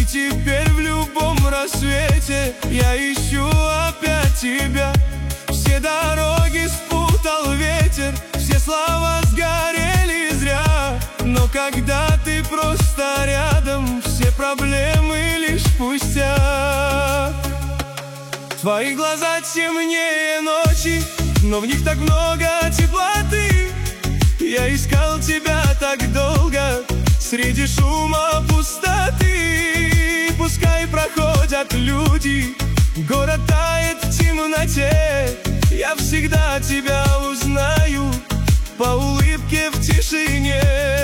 теперь в любом рассвете я ищу опять тебя. Все дороги спутал ветер, все слова сгорели зря. Но когда ты просто рядом, все проблемы лишь пустяк. Твои глаза темнее ночи, но в них так много теплоты. Я искал тебя так долго среди шума пустоты. Пускай проходят люди, город тает в темноте, я всегда тебя узнаю по улыбке в тишине.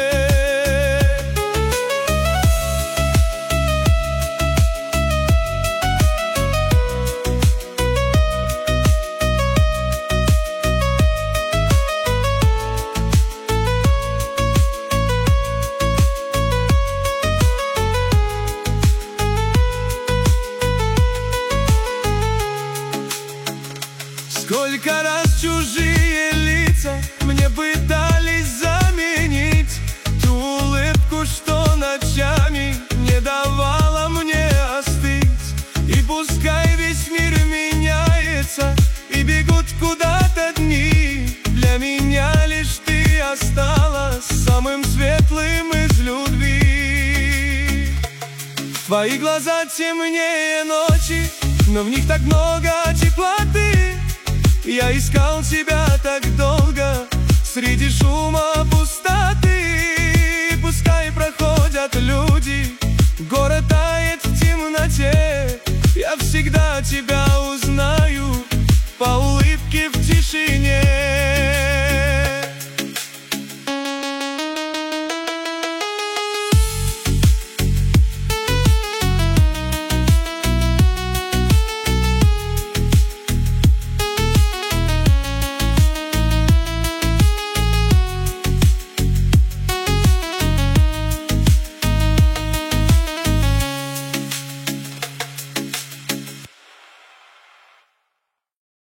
Сколько раз чужие лица мне пытались заменить ту улыбку, что ночами не давала мне остыть. И пускай весь мир меняется и бегут куда-то дни, для меня лишь ты осталась самым светлым из любви. Твои глаза темнее ночи, но в них так много теплоты. Я искал тебя так долго среди шума пустоты. Пускай проходят люди, город тает в темноте, я всегда тебя узнаю по улыбке